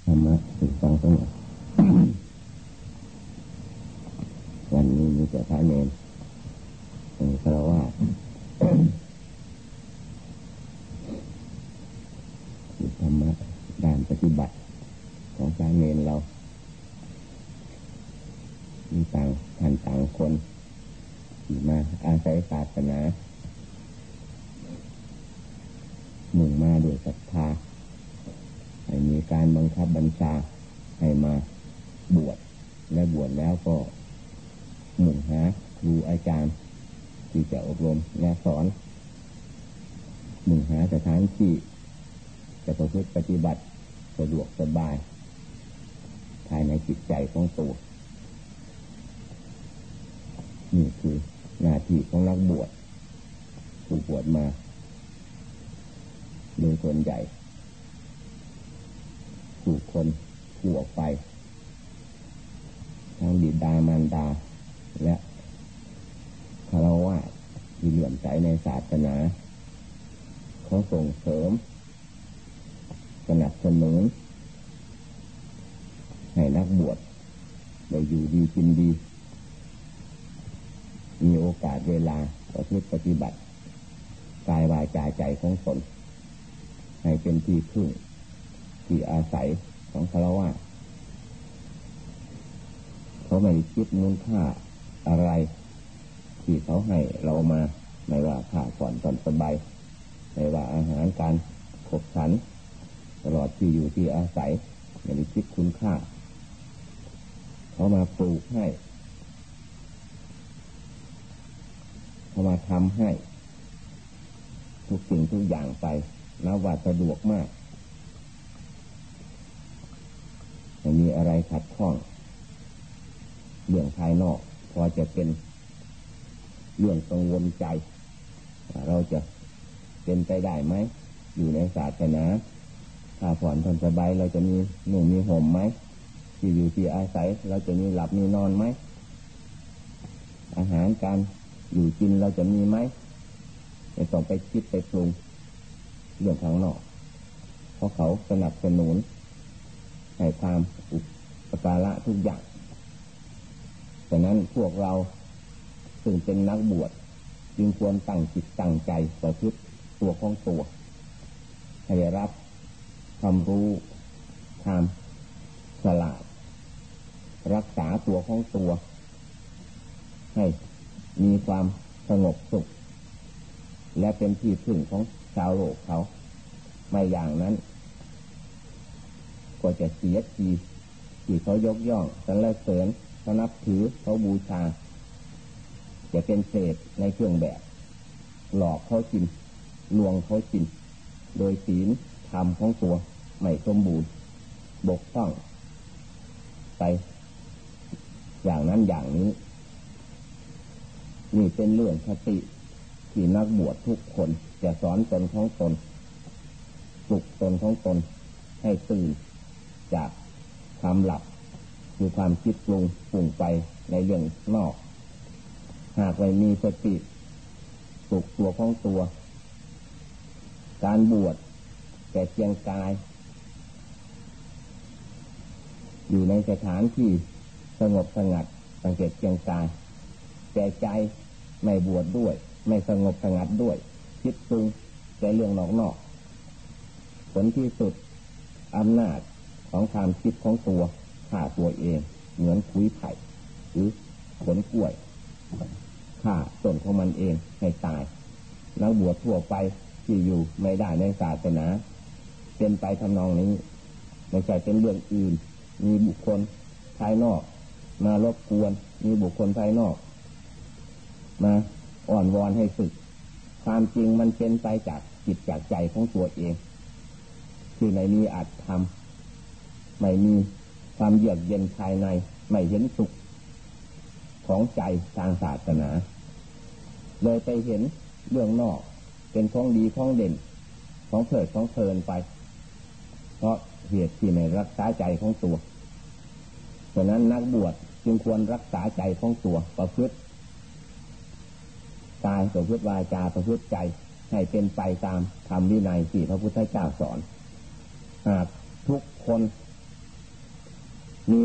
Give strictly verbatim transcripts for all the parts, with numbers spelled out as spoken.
รรมะถูกต้องทั้งหมดวันนี้มีแต่พระเนรเป็นฆราวาสธรรมะด้านปฏิบัติของพระเนรเรามีต่างท่านต่างคนที่มาอาศัยศาสนามุ่งมาด้วยศรัทธาให้มีการบังคับบัญชาให้มาบวชและบวชแล้วก็มุ่งหาครูอาจารย์ที่จะอบรมและสอนมุ่งหาสถานที่จะประพฤติปฏิบัติสะดวกสบายภายในจิตใจของตัวนี่คือหน้าที่ของนักบวชผู้บวชมาโดยส่วนใหญ่ผู้คนทั่วไปทั้งบิดามารดาและฆราวาสที่เหลื่อมใสในศาสนาเขาส่งเสริมสนับสนุนให้นักบวชได้อยู่ดีกินดีมีโอกาสเวลาประพฤติปฏิบัติกายวาจาใจของตนให้เป็นที่พึ่งที่อาศัยของฆราวาสเขาไม่คิดมูลค่าอะไรที่เขาให้เรามาไม่ว่าค่าก่อนตอนสบายไม่ว่าอาหารการขบฉันตลอดที่อยู่ที่อาศัยไม่ได้คิดคุณค่าเขามาปลูกให้เขามาทำให้ทุกสิ่งทุกอย่างไปนับว่าสะดวกมากไม่มีอะไรขัดข้องเรื่องภายนอกพอจะเป็นเรื่องกังวลใจเราจะเป็นไปได้ไหมอยู่ในศาสนาถ้าผ่อนทนสบายเราจะมีหนุ่มมีห่มไหมที่อยู่ที่อาศัยเราจะมีหลับมีนอนไหมอาหารการอยู่กินเราจะมีไหมไม่ต้องไปคิดไปปรุงเรื่องข้างนอกเพราะเขาสนับสนุนให้ความอุปการะทุกอย่างฉะนั้นพวกเราซึ่งเป็นนักบวชจึงควรตั้งจิตตั้งใจประพฤติตัวของตัวให้ได้รับความรู้ความฉลาดรักษาตัวของตัวให้มีความสงบสุขและเป็นที่พึ่งของชาวโลกเขาไม่อย่างนั้นก็จะเสียทีที่เขายกย่องสรรเสริญเขานับถือเขาบูชาจะเป็นเศษในเครื่องแบบหลอกเขากินลวงเขากินโดยศีลธรรมของตัวไม่สมบูรณ์บกพร่องไปอย่างนั้นอย่างนี้นี่เป็นเรื่องคติที่นักบวชทุกคนจะสอนตนของตนปลุกตนของตนให้ตื่นจากความหลับคือความคิดปรุงปุ่งไปในเรื่องนอกหากไม่มีสติปลุกตัวของตัวการบวชแต่เพียงกายอยู่ในสถานที่สงบสงัดสังเกตเพียงกายแต่ใจไม่บวชด้วยไม่สงบสงัดด้วยคิดปรุงแต่เรื่องนอกๆผลที่สุดอำนาจของความคิดของตัวฆ่าตัวเองเหมือนคุยไผ่หรือผลกล้วยฆ่าต้นของมันเองให้ตายนักบวชทั่วไปที่อยู่ไม่ได้ในศาสนาเป็นไปทำนองนี้ไม่ใช่เป็นเรื่องอื่นมีบุคคลภายนอกมารบกวนมีบุคคลภายนอกมาอ่อนวอนให้ฝึกความจริงมันเป็นไปจากจิตจากใจของตัวเองที่ไม่มีอัตธรรมไม่มีความเยือกเย็นภายในไม่เห็นสุขของใจทางศาสนาเลยไปเห็นเรื่องนอกเป็นของดีของเด่นของเถิดของเพลินไปเพราะเหตุที่ไม่รักษาใจของตัวฉะนั้นนักบวชจึงควรรักษาใจของตัวประพฤติกายประพฤติวาจาประพฤติใจให้เป็นไปตามธรรมวินัยที่พระพุทธเจ้าสอนหากทุกคน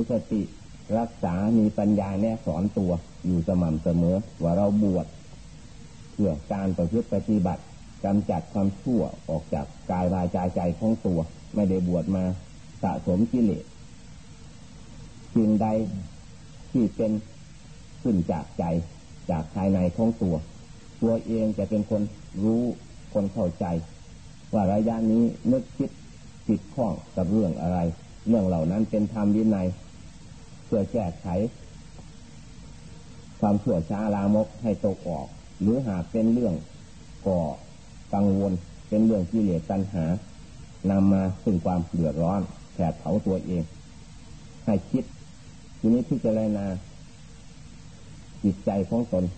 สติรักษามีปัญญาแนะสอนตัวอยู่สม่ำเสมอว่าเราบวชเพื่อการประพฤติปฏิบัติกำจัดความชั่วออกจากกายวาจาใจของตัวไม่ได้บวชมาสะสมกิเลสสิ่งใดที่เป็นขึ้นจากใจจากภายในของตัวตัวเองจะเป็นคนรู้คนเข้าใจว่าระยะนี้นึกคิดติดข้องกับเรื่องอะไรเรื่องเหล่านั้นเป็นธรรมวินัยเพื่อแก้ไขความชั่วช้าลามกให้ตกออกหรือหากเป็นเรื่องก่อกังวลเป็นเรื่องกิเลสตัณหานำมาซึ่งความเดือดร้อนแผดเผาตัวเองให้คิดทีนี้พิจารณาจิตใจของตน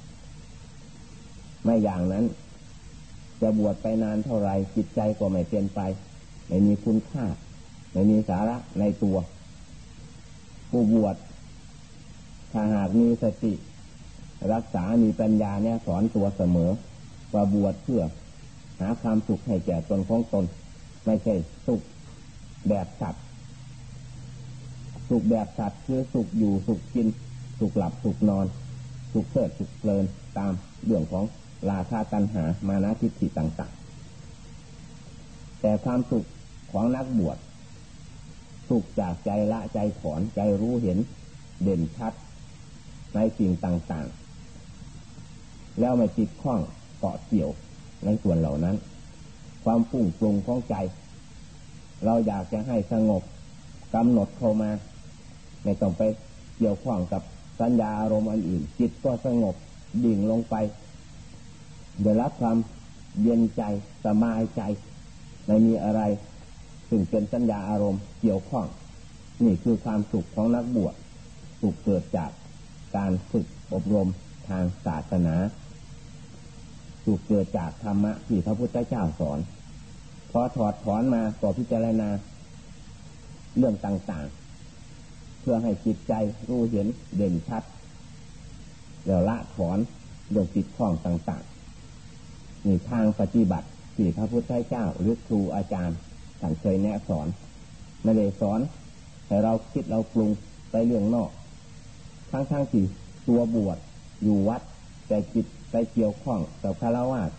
ไม่อย่างนั้นจะบวชไปนานเท่าไรจิตใจก็ไม่เปลี่ยนไปไม่มีคุณค่าไม่มีสาระในตัวผู้บวชถ้าหากมีสติรักษามีปัญญาเนี่ยสอนตัวเสมอว่าบวชเพื่อหาความสุขให้แก่ตนของตนไม่ใช่สุขแบบสัตว์สุขแบบสัตว์คือสุขอยู่สุขกินสุขหลับสุขนอนสุขเพลิดสุขเพลินตามเรื่องของราคะตัณหามานะทิฏฐิต่างๆแต่ความสุขของนักบวชสุขจากใจละใจถอนใจรู้เห็นเด่นชัดในสิ่งต่างๆแล้วไม่ติดข้องเกาะเกี่ยวในส่วนเหล่านั้นความฟุ้งปรุงของใจเราอยากจะให้สงบกำหนดเข้ามาไม่ต้องไปเกี่ยวข้องกับสัญญาอารมณ์อันอื่นจิตก็สงบดิ่งลงไปได้รับความเย็นใจสบายใจไม่มีอะไรซึ่งเป็นสัญญาอารมณ์เกี่ยวข้องนี่คือความสุขของนักบวชสุขเกิดจากการฝึกอบรมทางศาสนาสุขเกิดจากธรรมะที่พระพุทธเจ้าสอนพอถอดถอนมาก็พิจารณาเรื่องต่างๆเพื่อให้จิตใจรู้เห็นเด่นชัดแล้วละถอนเรื่องติดข้องต่างๆนี่ทางปฏิบัติที่พระพุทธเจ้าหรือครูอาจารย์ท่านเคยแนะสอนไม่ได้สอนให้เราคิดเราปรุงไปเรื่องนอกทั้งๆที่ตัวบวชอยู่วัดแต่จิตไปเกี่ยวข้องกับฆราวาส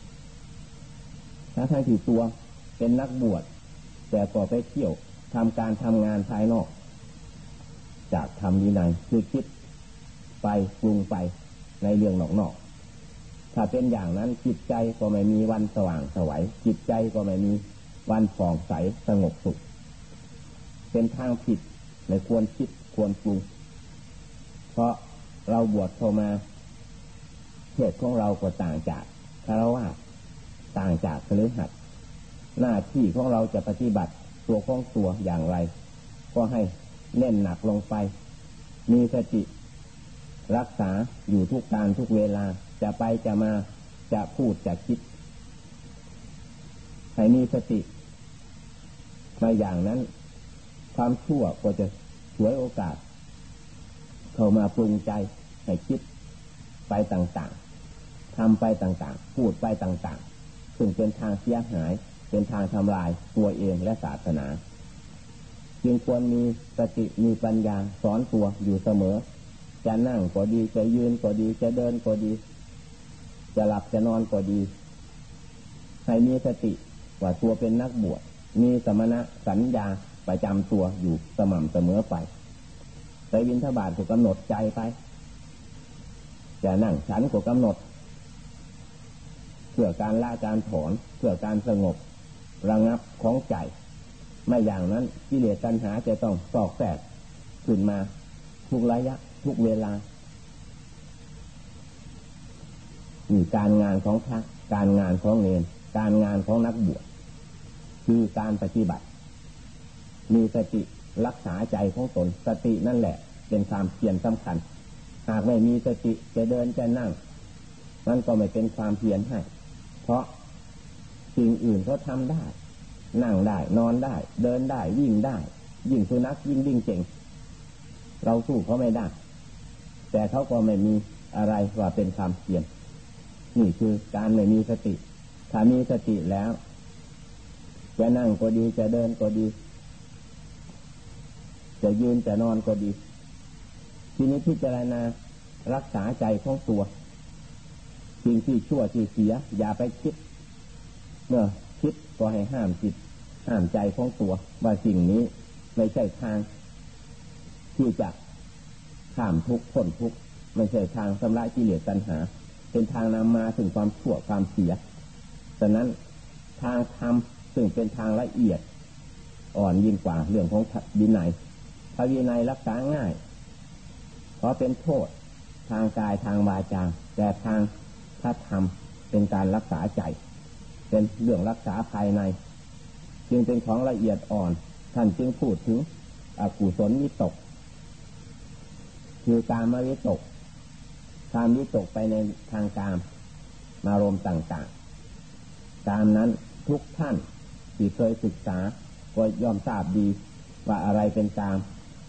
ทั้งๆที่ตัวเป็นนักบวชแต่ก็ไปเที่ยวทำการทำงานภายนอกจากธรรมวินัยคือคิดไปปรุงไปในเรื่องนอกๆถ้าเป็นอย่างนั้นจิตใจก็ไม่มีวันสว่างไสวจิตใจก็ไม่มีวันผ่องใสสงบสุขเป็นทางผิดไม่ควรคิดควรปรุงเพราะเราบวชเข้ามาเพศของเราก็ต่างจากฆราวาสต่างจากคฤหัสถ์หน้าที่ของเราจะปฏิบัติตัวของตัวอย่างไรก็ให้เน้นหนักลงไปมีสติรักษาอยู่ทุกการทุกเวลาจะไปจะมาจะพูดจะคิดให้มีสติมาอย่างนั้นความชั่วก็จะฉวยโอกาสเข้ามาปรุงใจให้คิดไปต่างๆทำไปต่างๆพูดไปต่างๆซึ่งเป็นทางเสียหายเป็นทางทำลายตัวเองและศาสนาจึงควรมีสติมีปัญญาสอนตัวอยู่เสมอจะนั่งก็ดีจะยืนก็ดีจะเดินก็ดีจะหลับจะนอนก็ดีให้มีสติว่าตัวเป็นนักบวชมีสมณะสัญญาประจำตัวอยู่สม่ำเสมอไปไปบิณฑบาตก็กำหนดใจไปจะนั่งฉันก็กำหนดเพื่อการละการถอนเพื่อการสงบระงับของใจไม่อย่างนั้นกิเลสตัณหาจะต้องสอกแทรกขึ้นมาทุกระยะทุกเวลานี่การงานของพระการงานของเณรการงานของนักบวชคือการปฏิบัติมีสติรักษาใจของตนสตินั่นแหละเป็นความเพียรสำคัญหากไม่มีสติจะเดินจะนั่งมันก็ไม่เป็นความเพียรให้เพราะสิ่งอื่นเขาทำได้นั่งได้นอนได้เดินได้วิ่งได้ยิ่งสุนัขยิ่งวิ่งเก่งเราสู้เขาไม่ได้แต่เขาก็ไม่มีอะไรว่าเป็นความเพียรนี่คือการไม่มีสติถ้ามีสติแล้วจะนั่งก็ดีจะเดินก็ดีจะยืนจะนอนก็ดีทีนี้พิจารณารักษาใจของตัวสิ่งที่ชั่วที่เสียอย่าไปคิดเมื่อคิดก็ให้ห้ามจิตห้ามใจของตัวว่าสิ่งนี้ไม่ใช่ทางที่จะข้ามทุกข์พ้นทุกข์ไม่ใช่ทางชำระกิเลสตัณหาเป็นทางนำมาถึงความชั่วความเสียฉะนั้นทางธรรมซึ่งเป็นทางละเอียดอ่อนยิ่งกว่าเรื่องของวินัยพระวินัยรักษาง่ายเพราะเป็นโทษทางกายทางวาจาแต่ทางพระธรรมเป็นการรักษาใจเป็นเรื่องรักษาภายในจึงเป็นของละเอียดอ่อนท่านจึงพูดถึงอกุศลวิตกคือการมาวิตกการวิตกไปในทางกามอารมณ์ต่างๆตามนั้นทุกท่านที่เคยศึกษาก็ย่อมทราบดีว่าอะไรเป็นกาม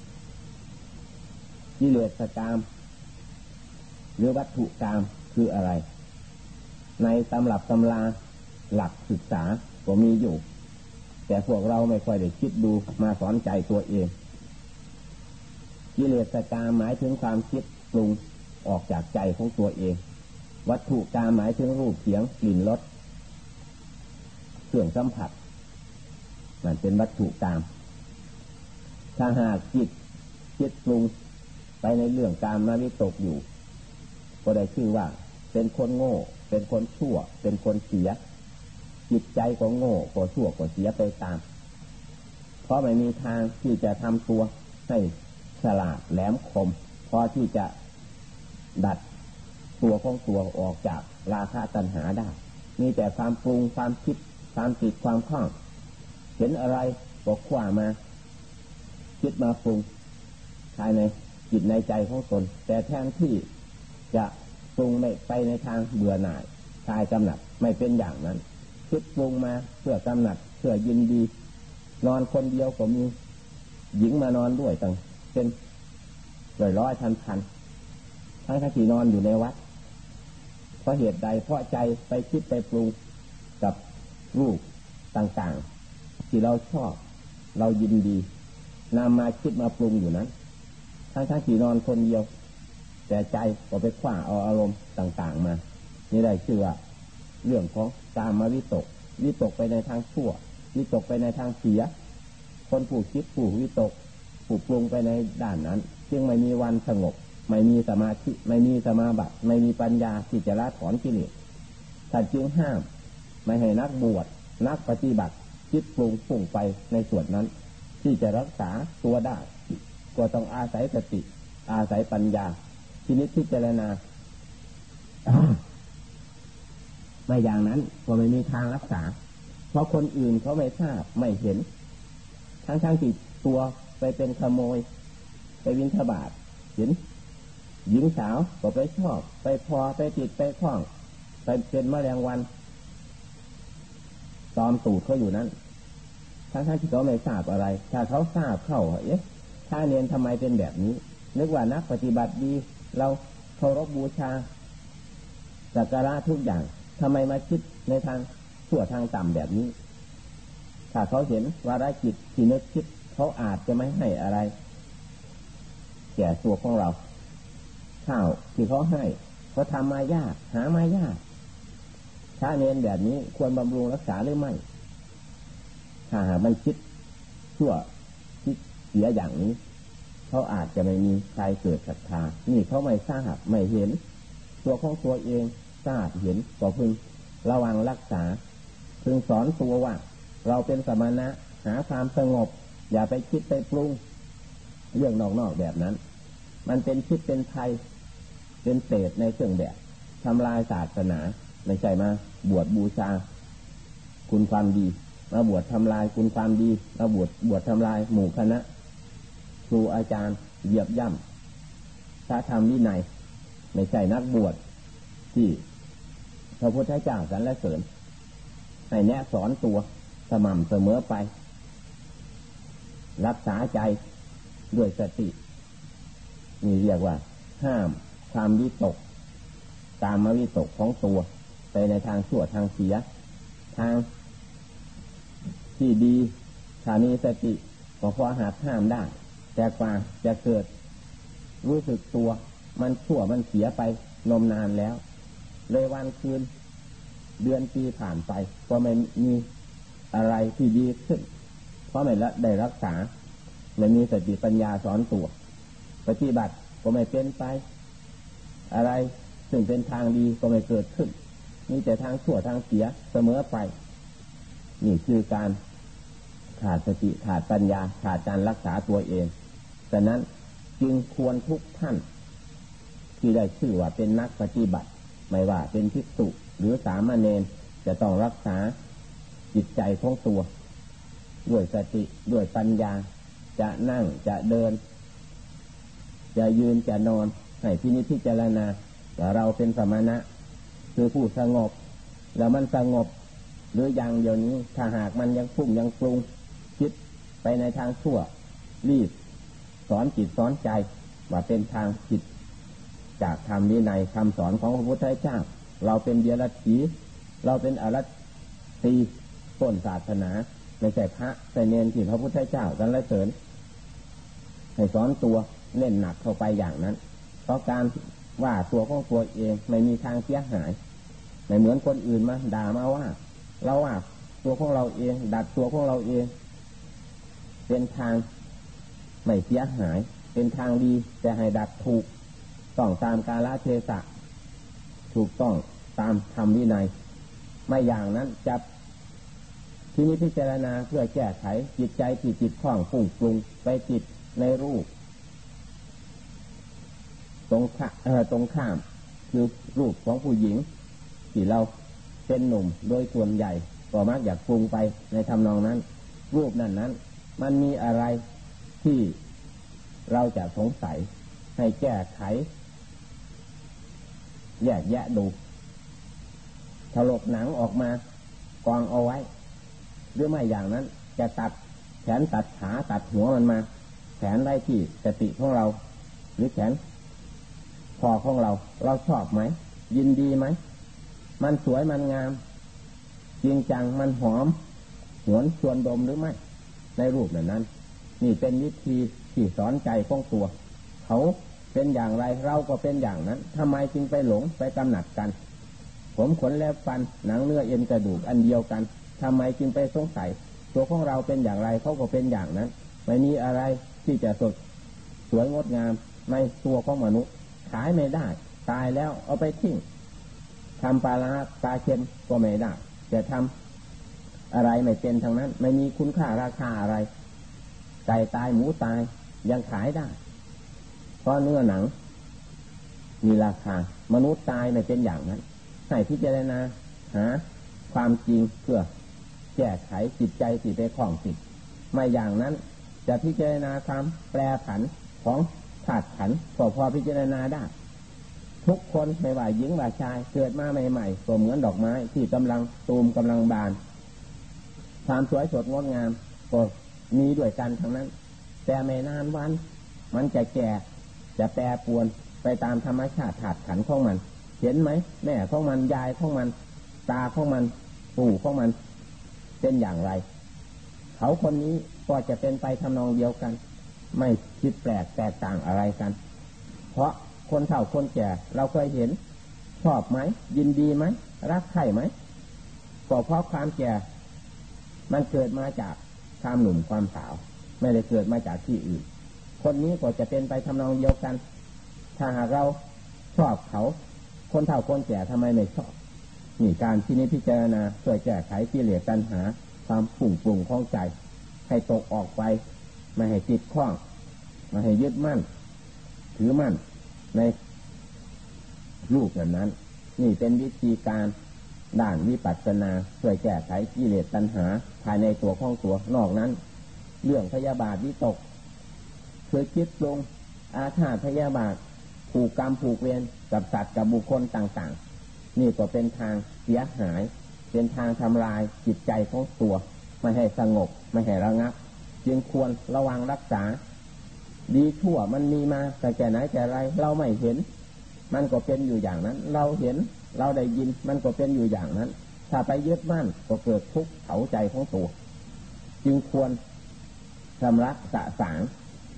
กิเลสกามหรือวัตถุกามคืออะไรในตำรับตำราหลักศึกษาก็มีอยู่แต่พวกเราไม่ค่อยได้คิดดูมาสอนใจตัวเองกิเลสกามหมายถึงความคิดปรุงออกจากใจของตัวเองวัตถุกามหมายถึงรูปเสียงกลิ่นรสเครื่องสัมผัสมันเป็นวัตถุกามถ้าหากจิตคิดปรุงไปในเรื่องกามมาวิตกอยู่ก็ได้ชื่อว่าเป็นคนโง่เป็นคนชั่วเป็นคนเสียจิตใจก็โง่ก็ชั่วก็เสียไปตามเพราะไม่มีทางที่จะทำตัวให้ฉลาดแหลมคมพอที่จะดัดตัวของตัวออกจากราคะตัณหาได้มีแต่ความปรุงความคิดความติดความคล้องเห็นอะไรก็คว้ามาคิดมาปรุงภายในจิตในใจของตนแต่แทนที่จะปรุงไปในทางเบื่อหน่ายคลายกำหนัดไม่เป็นอย่างนั้นคิดปรุงมาเพื่อกำหนัดเพื่อยินดีนอนคนเดียวก็มีหญิงมานอนด้วยตั้งเป็นร้อยร้อยพันพันทั้งที่นอนอยู่ในวัดเพราะเหตุใดเพราะใจไปคิดไปปรุงกับรูปต่างๆที่เราชอบเรายินดีนำมาคิดมาปรุงอยู่นั้นทั้งทั้งที่นอนคนเดียวแต่ใจก็ไปคว้าเอาอารมณ์ต่างๆมานี่ได้ชื่อว่าเรื่องของกามวิตกวิตกไปในทางชั่ววิตกไปในทางเสียคนผู้คิดผู้วิตกผู้ปรุงไปในด้านนั้นจึงไม่มีวันสงบไม่มีสมาธิไม่มีสมาบัติไม่มีปัญญาที่จะละถอนกิเลสท่านจึงห้ามไม่ให้นักบวชนักปฏิบัติคิดปรุงพุ่งไปในส่วนนั้นที่จะรักษาตัวได้ก็ต้องอาศัยสติอาศัยปัญญาที่นิพพิจารณา ไม่อย่างนั้นก็ไม่มีทางรักษาเพราะคนอื่นเขาไม่ทราบไม่เห็นทั้งทั้งที่ตัวไปเป็นขโมยไปวินทบาทเห็นหญิงสาวก็ไปชอบไปพอไปติดไปคล้องไปเป็นแมลงวันตอมตูดเขาอยู่นั้นทั้งทั้งที่เขาไม่ทราบอะไรถ้าเขาทราบเข้าเอ๊ะถ้าเนียนทำไมเป็นแบบนี้นึกว่านักปฏิบัติดีเราเคารพบูชาสักการะทุกอย่างทำไมมาคิดในทางชั่วทางต่ำแบบนี้ถ้าเขาเห็นวาระจิตที่นึกคิดเขาอาจจะไม่ให้อะไรแก่ตัวของเราข้าวที่เขาให้เขาทำมายากหามายากถ้าเน้นแบบนี้ควรบำรุงรักษาหรือไม่ถ้าหากมันคิดชั่วคิดเสียอย่างนี้เขาอาจจะไม่มีใครเกิดศรัทธานี่เขาไม่ทราบไม่เห็นตัวของตัวเองทราบเห็นก็พึงระวังรักษาพึงสอนตัวว่าเราเป็นสมณะหาความสงบอย่าไปคิดไปปรุงเรื่องนอกๆแบบนั้นมันเป็นคิดเป็นภัยเป็นเศษในเครื่องแบบทำลายศาสนาไม่ใช่มาบวชบูชาคุณความดีมาบวชทำลายคุณความดีมาบวชบวชทำลายหมู่คณะครูอาจารย์เหยียบย่ำพระธรรมวินัยไม่ใช่นักบวชที่พระพุทธเจ้าสรรเสริญให้แนะสอนตัวสม่ำเสมอไปรักษาใจด้วยสตินี่เรียกว่าห้ามความวิตกตามมาวิตกของตัวไปในทางชั่วทางเสียทางที่ดีถ้ามีสติก็พอหาห้ามได้แแต่กว่าจะเกิดรู้สึกตัวมันชั่วมันเสียไปนมนานแล้วเลยวันคืนเดือนปีผ่านไปก็ไม่มีอะไรที่ดีขึ้นเพราะไม่ได้รักษาไม่มีสติปัญญาสอนตัวปฏิบัติก็ไม่เป็นไปอะไรซึ่งเป็นทางดีก็ไม่เกิดขึ้นมีแต่ทางชั่วทางเสียเสมอไปนี่คือการขาดสติขาดปัญญาขาดการรักษาตัวเองฉะนั้นจึงควรทุกท่านที่ได้ชื่อว่าเป็นนักปฏิบัติไม่ว่าเป็นภิกษุหรือสามเณรจะต้องรักษาจิตใจของตัวด้วยสติด้วยปัญญาจะนั่งจะเดินจะยืนจะนอนให้พินิจพิจารณาว่าเราเป็นสมณะคือผู้สงบแล้วมันสงบหรือยังเดี๋ยวนี้ถ้าหากมันยังฟุ้งยังปรุงคิดไปในทางชั่วรีบสอนจิตสอนใจว่าเป็นทางผิดจากธรรมวินัยคำสอนของพระพุทธเจ้าเราเป็นเดรัจฉีเราเป็นอรัตตีต้นศาสนาไม่ใช่พระแต่เนรที่พระพุทธเจ้าสรรเสริญให้สอนตัวเล่นหนักเข้าไปอย่างนั้นเพราะการว่าตัวของตัวเองไม่มีทางเสียหายไม่เหมือนคนอื่นมาด่ามาว่าเราว่าตัวของเราเองดัดตัวของเราเองเป็นทางไม่เสียหายเป็นทางดีแต่ให้ดัดถูกต้องตามกาลเทศะถูกต้องตามธรรมวินัยไม่อย่างนั้นจะที่นี้พิจารณาเพื่อแก้ไขจิตใจที่จิตคล้องฟุ้งปรุงไปจิตในรูปตรงข้าเอ่อตรงข้ามคือรูปของผู้หญิงที่เราเป็นหนุ่มโดยส่วนใหญ่ก็มักอยากปรุงไปในทำนองนั้นรูปนั้นนั้นมันมีอะไรที่เราจะสงสัยให้แก้ไขแยกแยะดูถลกหนังออกมากองเอาไว้หรือไม่อย่างนั้นจะตัดแขนตัดขาตัดหัวมันมาแขนไว้ที่สติของเราหรือแขนคอของเราเราชอบไหมยินดีไหมมันสวยมันงามจริงจังมันหอมหวนชวนดมหรือไม่ในรูปแบบนั้นนี่เป็นวิธีที่สอนใจของตัวเขาเป็นอย่างไรเราก็เป็นอย่างนั้นทำไมจึงไปหลงไปกำหนัดกันผมขนเล็บฟันหนังเนื้อเอ็นกระดูกอันเดียวกันทำไมจึงไปสงสัยตัวของเราเป็นอย่างไรเขาก็เป็นอย่างนั้นไม่มีอะไรที่จะสดสวยงดงามในตัวของมนุษย์ขายไม่ได้ตายแล้วเอาไปทิ้งทำปลาร้าปลาเค็มก็ไม่ได้จะทำอะไรไม่เป็นทางนั้นไม่มีคุณค่าราคาอะไรไก่ตายหมูตายยังขายได้เพราะเนื้อหนังมีราคามนุษย์ตายไม่เป็นอย่างนั้นให้พิจารณาหาความจริงเพื่อแก้ไขจิตใจที่ไปคล้องติดไม่อย่างนั้นจะพิจารณาความแปรผันของธาตุขันธ์ก็พอพิจารณาได้ทุกคนไม่ว่าหญิงว่าชายเกิดมาใหม่ๆก็เหมือนดอกไม้ที่กำลังตูมกำลังบานความสวยสดงดงามก็มีด้วยกันทั้งนั้นแต่ไม่นานวันมันจะแก่จะแปรปรวนไปตามธรรมชาติธาตุขันธ์ของมันเห็นไหมแม่ของมันยายของมันตาของมันปู่ของมันเป็นอย่างไรเขาคนนี้ก็จะเป็นไปทำนองเดียวกันไม่คิดแปลกแตกต่างอะไรกันเพราะคนเฒ่าคนแก่เราเคยเห็นชอบไหมยินดีไหมรักใคร่ไหมก็เพราะความแก่มันเกิดมาจากความหนุ่มความสาวไม่ได้เกิดมาจากที่อื่นคนนี้ก็จะเป็นไปทำนองเดียวกันถ้าหากเราชอบเขาคนเฒ่าคนแก่ทำไมไม่ชอบนี่การที่นี้พิจารณาช่วยแก้ไขกิเลสตัณหาความฝุ่งปรุงของใจให้ตกออกไปไม่ให้ติดข้องไม่ให้ยึดมั่นถือมั่นในรูปแบบนั้นนี่เป็นวิธีการด้านวิปัสสนาช่วยแก้ไขกิเลสตัณหาภายในตัวของตัวนอกนั้นเรื่องพยาบาทวิตกคือคิดลงอาฆาตพยาบาทผูกกรรมผูกเวรกับสัตว์กับบุคคลต่างๆนี่ก็เป็นทางเสียหายเป็นทางทำลายจิตใจของตัวไม่ให้สงบไม่ให้ระงับจึงควรระวังรักษาดีชั่วมันมีมาแต่แก่ไหนแต่ไรเราไม่เห็นมันก็เป็นอยู่อย่างนั้นเราเห็นเราได้ยินมันก็เป็นอยู่อย่างนั้นถ้าไปยึดมั่นก็เกิดทุกข์เผาใจของตัวจึงควรชำระสะสาง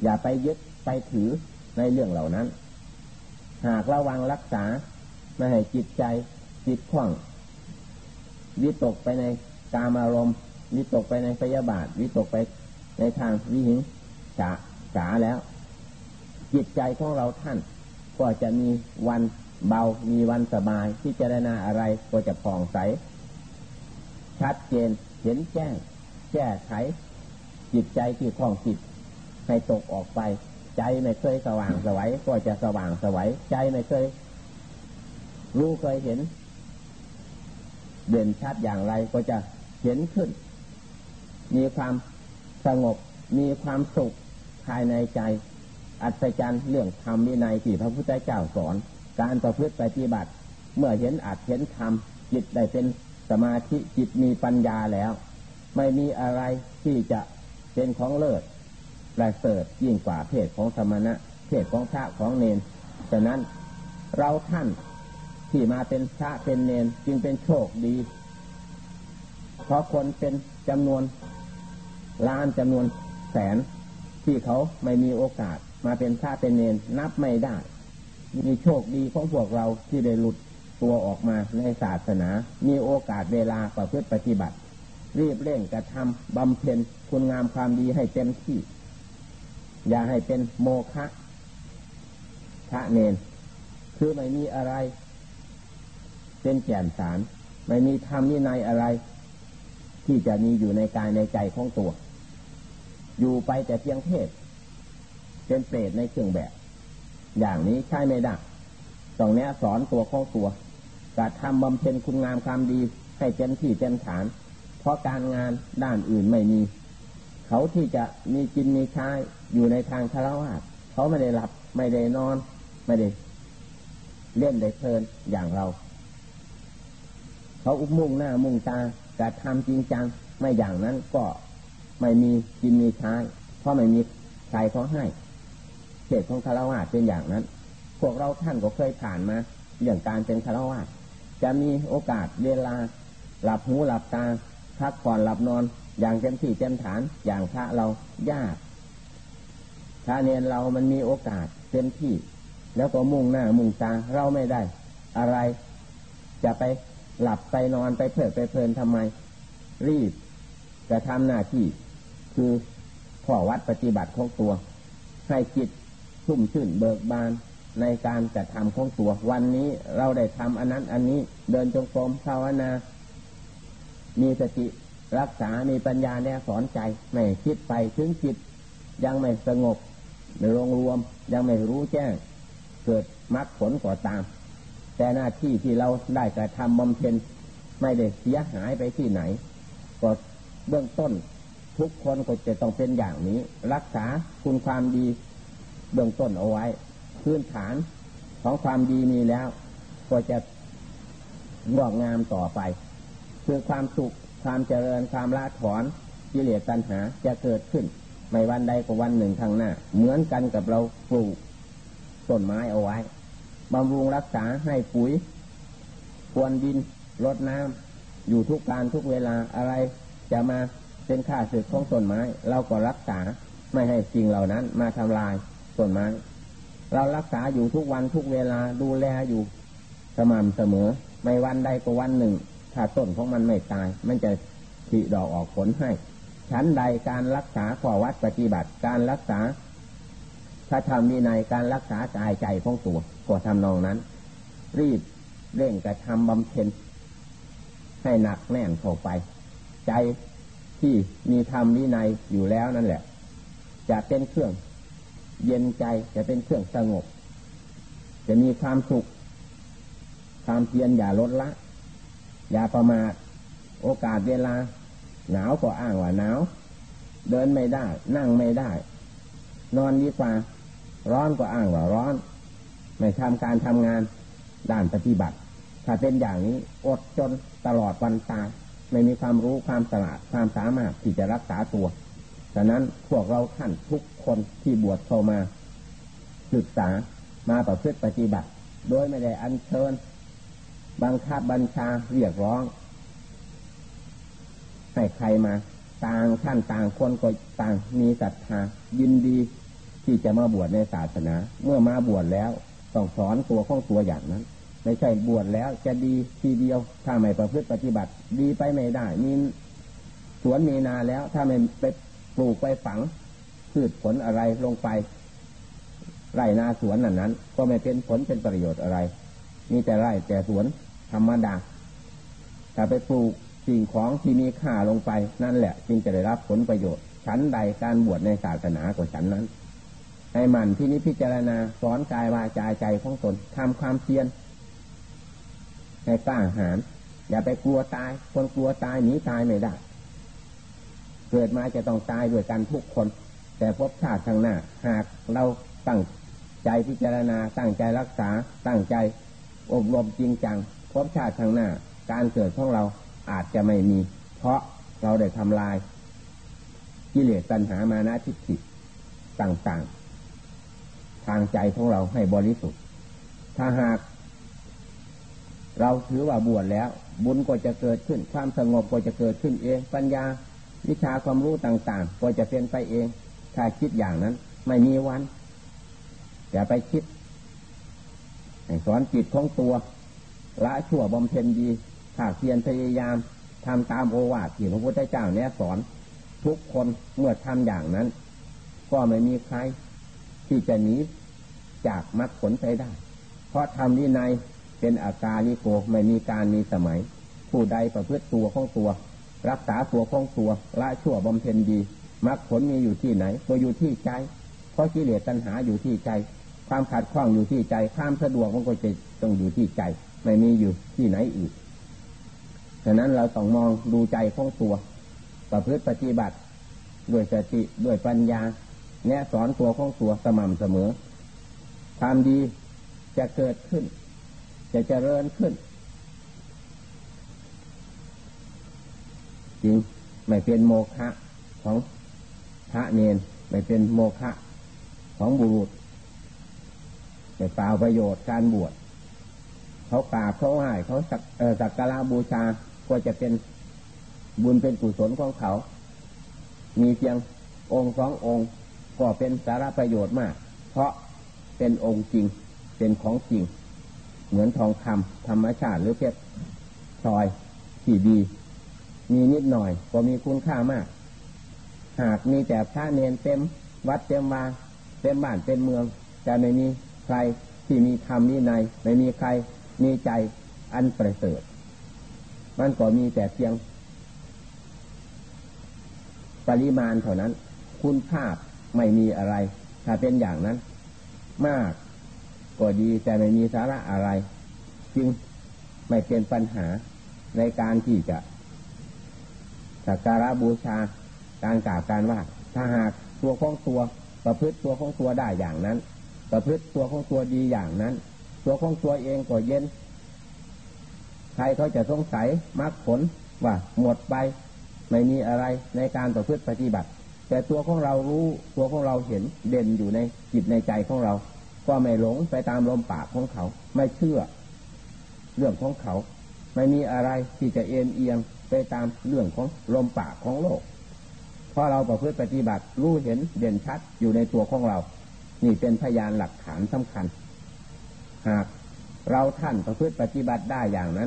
อย่าไปยึดไปถือในเรื่องเหล่านั้นหากระวังรักษาไม่ให้จิตใจจิตคล่องวิตกไปในกามอารมณ์วิตกไปในพยาบาทวิตกไปในทางวิหิงสาสาแล้วจิตใจของเราท่านก็จะมีวันเบามีวันสบายที่จะได้นาอะไรก็จะผ่องใสชัดเจนเห็นแจ้งแก้ไขจิตใจที่คล่องจิตให้ตกออกไปใจไม่เคยสว่างไสวก็จะสว่างไสวใจไม่เคยรู้เคยเห็นเด่นชัดอย่างไรก็จะเห็นขึ้นมีความสงบมีความสุขภายในใจอัศจรรย์เรื่องธรรมวินัยที่พระพุทธเจ้าสอนการประพฤติปฏิบัติเมื่อเห็นอัตเห็นธรรมจิตได้เป็นสมาธิจิตมีปัญญาแล้วไม่มีอะไรที่จะเป็นของเลิศและเสริฐยิ่งกว่าเพศของสมณะเพศของพระของเณรฉะนั้นเราท่านที่มาเป็นพระเป็นเณรจึงเป็นโชคดีเพราะคนเป็นจำนวนล้านจำนวนแสนที่เขาไม่มีโอกาสมาเป็นพระเป็นเณรนับไม่ได้มีโชคดีของพวกเราที่ได้หลุดตัวออกมาในศาสนามีโอกาสเวลาประพฤติปฏิบัติรีบเร่งกระทำบำเพ็ญคุณงามความดีให้เต็มที่อย่าให้เป็นโมฆะพระเณรคือไม่มีอะไรเป็นแก่นสารไม่มีธรรมวินัยอะไรที่จะมีอยู่ในกายในใจของตัวอยู่ไปแต่เพียงเทศเป็นเปรตในเครื่องแบบอย่างนี้ใช่ไม่ได้ต้องแนะสอนตัวของตัวกระทำบำเพ็ญคุณงามความดีให้เต็มที่เต็มฐานเพราะการงานด้านอื่นไม่มีเขาที่จะมีกินมีใช้อยู่ในทางฆราวาสเขาไม่ได้หลับไม่ได้นอนไม่ได้เล่นได้เพลินอย่างเราเขาอุมุ่งหน้ามุ่งตากระทำจริงจังไม่อย่างนั้นก็ไม่มีกินมีใช้เพราะไม่มีใครเขาให้เขตของฆราวาสเป็นอย่างนั้นพวกเราท่านก็เคยผ่านมาเรื่องการเป็นฆราวาสจะมีโอกาสเวลาหลับหูหลับตาพักผ่อนหลับนอนอย่างเต็มที่เต็มฐานอย่างพระเรายากพระเนรเรามันมีโอกาสเต็มที่แล้วก็มุ่งหน้ามุ่งตาเราไม่ได้อะไรจะไปหลับไปนอนไปเพลิดไปเพลินทำไมรีบจะทำหน้าที่คือข้อวัดปฏิบัติของตัวให้จิตชุ่มชื่นเบิกบานในการกระทำของตัววันนี้เราได้ทำอันนั้นอันนี้เดินจงกรมภาวนามีสติรักษามีปัญญาแนสอนใจไม่คิดไปถึงจิตยังไม่สงบในรวมรวมยังไม่รู้แจ้งเกิดมรรคผลก่อตามแต่หน้าที่ที่เราได้กระทำบำเพ็ญไม่ได้เสียหายไปที่ไหนก็เบื้องต้นทุกคนก็จะต้องเป็นอย่างนี้รักษาคุณความดีเบื้องต้นเอาไว้พื้นฐานของความดีมีแล้วก็จะงอกงามต่อไปคือความสุขความเจริญความละถอนกิเลสตัณหาจะเกิดขึ้นไม่วันใดก็วันหนึ่งข้างหน้าเหมือนกันกับเราปลูกต้นไม้เอาไว้บำรุงรักษาให้ปุ๋ยพรวนดินรดน้ำอยู่ทุกการทุกเวลาอะไรจะมาเป็นข้าศึกของต้นไม้เราก็รักษาไม่ให้สิ่งเหล่านั้นมาทำลายต้นไม้เรารักษาอยู่ทุกวันทุกเวลาดูแลอยู่สม่ำเสมอไม่วันใดก็วันหนึ่งถ้าต้นของมันไม่ตายมันจะผลิดอกออกผลให้ชั้นใดการรักษาข้อวัดปฏิบัติการรักษาพระธรรมวินัยการรักษากายใจของตัวก็ทำนองนั้นรีบเร่งกระทำบำเพ็ญให้หนักแน่นเข้าไปใจที่มีธรรมวินัยอยู่แล้วนั่นแหละจะเป็นเครื่องเย็นใจจะเป็นเครื่องสงบจะมีความสุขความเพียรอย่าลดละอย่าประมาทโอกาสเวลาหนาวก็อ้างว่าหนาวเดินไม่ได้นั่งไม่ได้นอนดีกว่าร้อนก็อ้างว่าร้อนไม่ทำการทำงานด้านปฏิบัติถ้าเป็นอย่างนี้อดจนตลอดวันตายไม่มีความรู้ความฉลาดความสามารถที่จะรักษาตัวฉะนั้นพวกเราท่านทุกคนที่บวชเข้ามาศึกษามาประพฤติปฏิบัติโดยไม่ได้อัญเชิญบังคับบัญชาเรียกร้องให้ใครมาต่างท่านต่างคนก็ต่างมีศรัทธายินดีที่จะมาบวชในศาสนาเมื่อมาบวชแล้วต้องสอนตัวของตัวอย่างนั้นไม่ใช่บวชแล้วจะดีทีเดียวถ้าไม่ประพฤติปฏิบัติดีไปไม่ได้มีสวนมีนาแล้วถ้าไม่ไปปลูกไปฝังพืชผลอะไรลงไปไร่นาสวนนั้นนั้นก็ไม่เป็นผลเป็นประโยชน์อะไรมีแต่ไร่แต่สวนธรรมดาแต่ไปปลูกสิ่งของที่มีค่าลงไปนั่นแหละจึงจะได้รับผลประโยชน์ชั้นใดการบวชในศาสนาของฉันนั้นให้มันที่นี้พิจารณาสอนกายวาจาใจของตนทำความเพียรให้กล้าหาญอย่าไปกลัวตายคนกลัวตายหนีตายไม่ได้เกิดมาจะต้องตายด้วยกันทุกคนแต่ภพชาติข้างหน้าหากเราตั้งใจพิจารณาตั้งใจรักษาตั้งใจอบรมจริงจังภพชาติข้างหน้าการเกิดของเราอาจจะไม่มีเพราะเราได้ทำลายกิเลสตัณหามานะทิฏฐิต่างๆทางใจของเราให้บริสุทธิ์ถ้าหากเราถือว่าบวชแล้วบุญก็จะเกิดขึ้นความสงบก็จะเกิดขึ้นเองปัญญาวิชาความรู้ต่างๆก็จะเป็นไปเองถ้าคิดอย่างนั้นไม่มีวันอย่าไปคิดให้สอนจิตของตัวละชั่วบำเพ็ญดีถ้าเพียรพยายามทำตามโอวาทที่พระพุทธเจ้าแนะสอนทุกคนเมื่อทำอย่างนั้นก็ไม่มีใครที่จะหนีจากมรรคผลไปได้เพราะทำวินัยเป็นอาการนิโกไม่มีการมีสมัยผู้ใดประพฤติตัวของตัวรักษาตัวของตัวละชั่วบำเพ็ญดีมรรคผลมีอยู่ที่ไหนก็อยู่ที่ใจเพราะกิเลสตัณหาอยู่ที่ใจความขัดข้องอยู่ที่ใจความสะดวกมันก็จะต้องอยู่ที่ใจไม่มีอยู่ที่ไหนอีกฉะนั้นเราต้องมองดูใจของตัวประพฤติปฏิบัติด้วยสติด้วยปัญญาแนะสอนตัวของตัวสม่ำเสมอความดีจะเกิดขึ้นจะเจริญขึ้นจริงไม่เป็นโมฆะของพระเนรไม่เป็นโมฆะของบุรุษไม่เปล่าประโยชน์การบวชเขากราบเขาไหว้เขาสักสักการะบูชาก็จะเป็นบุญเป็นกุศลของเขามีเพียงองค์สององค์ก็เป็นสาระประโยชน์มากเพราะเป็นองค์จริงเป็นของจริงเหมือนทองคำธรรมชาติหรือเพชรพลอยที่ดีมีนิดหน่อยก็มีคุณค่ามากหากมีแต่พระเนรเต็มวัดเต็มวาเต็มบ้านเต็มเมืองจะไม่มีใครที่มีธรรมวินัยไม่มีใครมีใจอันประเสริฐมันก็มีแต่เพียงปริมาณเท่านั้นคุณค่าไม่มีอะไรถ้าเป็นอย่างนั้นมากก็ดีแต่ไม่มีสาระอะไรจึงไม่เป็นปัญหาในการที่จะสักการะบูชาการกราบการไหว้ถ้าหากตัวของตัวประพฤติตัวของตัวได้อย่างนั้นประพฤติตัวของตัวดีอย่างนั้นตัวของตัวเองก็เย็นใครเขาจะสงสัยมรรคผลว่าหมดไปไม่มีอะไรในการประพฤติปฏิบัติแต่ตัวของเรารู้ตัวของเราเห็นเด่นอยู่ในจิตในใจของเราก็ไม่หลงไปตามลมปากของเขาไม่เชื่อเรื่องของเขาไม่มีอะไรที่จะเอ็นเอียงไปตามเรื่องของลมปากของโลกเพราะเราประพฤติปฏิบัติรู้เห็นเด่นชัดอยู่ในตัวของเรานี่เป็นพยานหลักฐานสำคัญหากเราท่านประพฤติปฏิบัติได้อย่างนั้น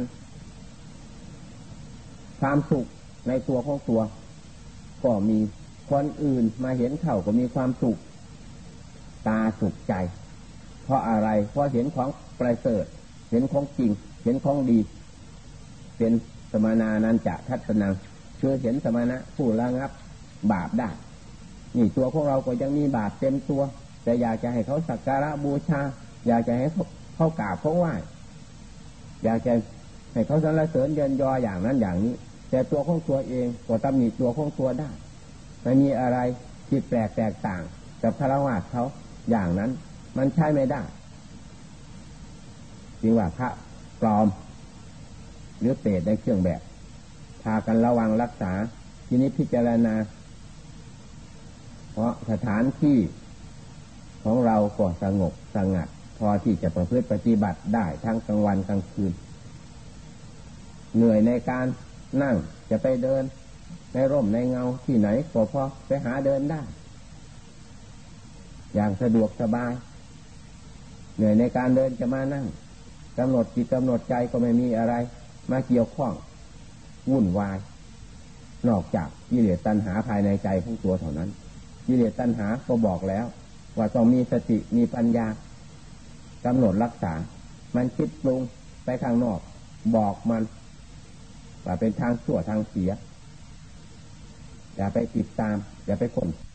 ความสุขในตัวของตัวก็มีคนอื่นมาเห็นเขาก็มีความสุขตาสุขใจเพราะอะไรเพราะเห็นของประเสริฐเห็นของจริงเห็นของดีเป็นสมานานันจะทัศนังคือเห็นสมานะผู้ระงับบาปได้นี่ตัวของเราก็ยังมีบาปเต็มตัวแต่อยากจะให้เขาสักการะบูชาอยากจะให้เขาเขากราบเขาไหว้อยากจะให้เขาสรรเสริญเยินยออย่างนั้นอย่างนี้แต่ตัวของตัวเองก็ตำหนิตัวของตัวได้ไม่มีอะไรที่แปลกแตกต่างกับฆราวาสเขาอย่างนั้นมันใช่ไม่ได้จริงว่าพระปลอมหรือเปรตในเครื่องแบบพากันระวังรักษาทีนี้พิจารณาเพราะสถานที่ของเราก็สงบสงัดพอที่จะประพฤติปฏิบัติได้ทั้งกลางวันกลางคืนเหนื่อยในการนั่งจะไปเดินในร่มในเงาที่ไหนก็พอไปหาเดินได้อย่างสะดวกสบายเหนื่อยในการเดินจะมานั่งกำหนดจิตกำหนดใจก็ไม่มีอะไรมาเกี่ยวข้องวุ่นวายนอกจากกิเลสตัณหาภายในใจของตัวเท่านั้นกิเลสตัณหาก็บอกแล้วว่าต้องมีสติมีปัญญากำหนดรักษามันคิดปรุงไปข้างนอกบอกมันว่าเป็นทางชั่วทางเสียอย่าไปติดตามอย่าไปข่ม